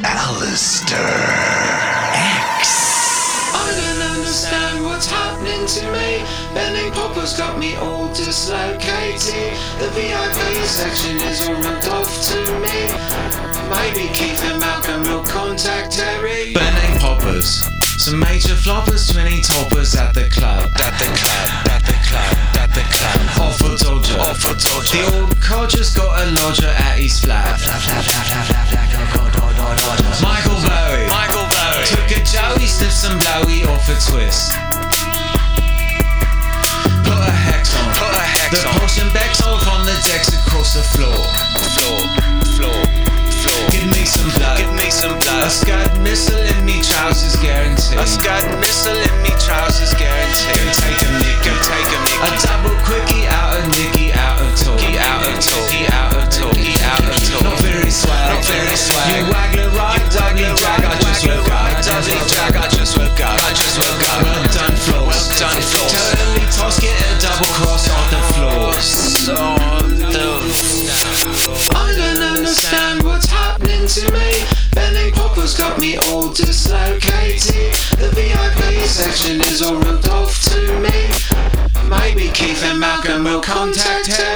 Alistair X. I don't understand what's happening to me. Bending Popper's got me all dislocated. The VIP section is all ripped off to me. Maybe Keith and Malcolm will contact Terry. Bending Poppers, some major floppers, 20 toppers at the club. At the club, at the club, at the club. Off for Dodger. Off for Dodger. The old codger's got a lodger at his flat. Michael Bowie. Michael Bowie. Took a Joey, sniffed some blowy off a twist. Put a hex on. Put a hex the on. potion backs off on the decks across the floor. Floor, floor, floor. Give me some blood. Give me some blood. A Scud missile in me trousers guarantee. A Scud missile in me trousers guarantee. Go take a nick. Go take a nick. A double quickie out of Nicky, out of talk. He out of talk. He out of talk. He out of talk. Not very swag. Not very swag. You waggler right, waggler jag, I just woke up. Dudley jag, I just woke up. I just woke up. Well done, floors. Well done, floors. Totally toss, get a double cross on the floors. I don't understand what's happening to me. Bending Popper's got me all dislocated. The VIP section is all ripped off to me. Maybe Keith and Malcolm will contact her.